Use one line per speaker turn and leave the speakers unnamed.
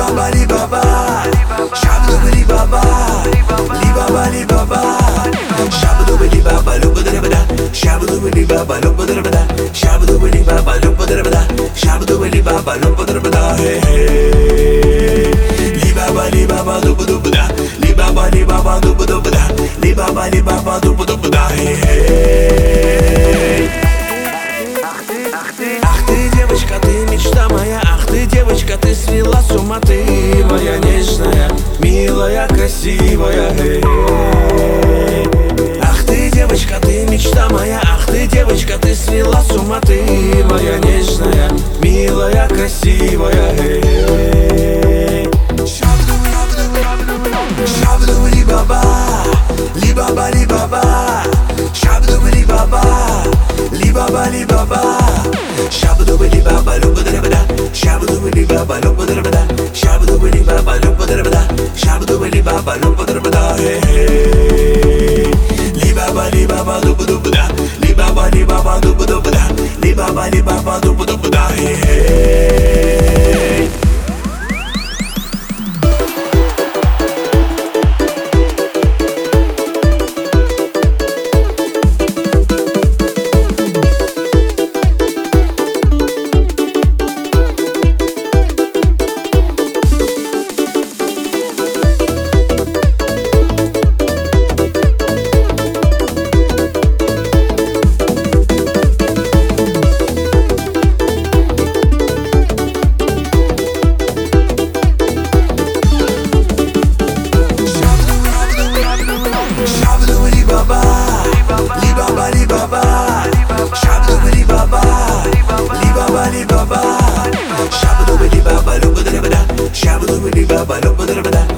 Baba li baba, shabba li baba, li baba li baba, shabba li baba, lupa da da, shabba li baba, lupa da da, shabba li baba, lupa da da, shabba li baba, lupa da da, hey hey. Li baba lupa da, li baba lupa da, li baba lupa da, hey hey. Ах ты, девочка, ты мечта моя, ах ты, девочка, ты свела с ума, ты моя нежная, милая, красивая. Ах ты, девочка, ты мечта моя, ах ты, девочка, ты свела с ума, ты моя нежная, милая, красивая. Шабду ли баба, ли баба, ли баба, шабду ли баба, ли баба, ли баба, шабду ли баба, люба да да, шабду ли баба, люба да да, шабду ли баба, люба да да, шабду ли баба, люба да да, ли баба, люба да, ли баба, люба да, ли баба, люба да, Shabba-dooba-dee-ba-ba-dooba-da-da-ba-da, shabba-dooba-dee-ba-ba-dooba-da-da-ba-da.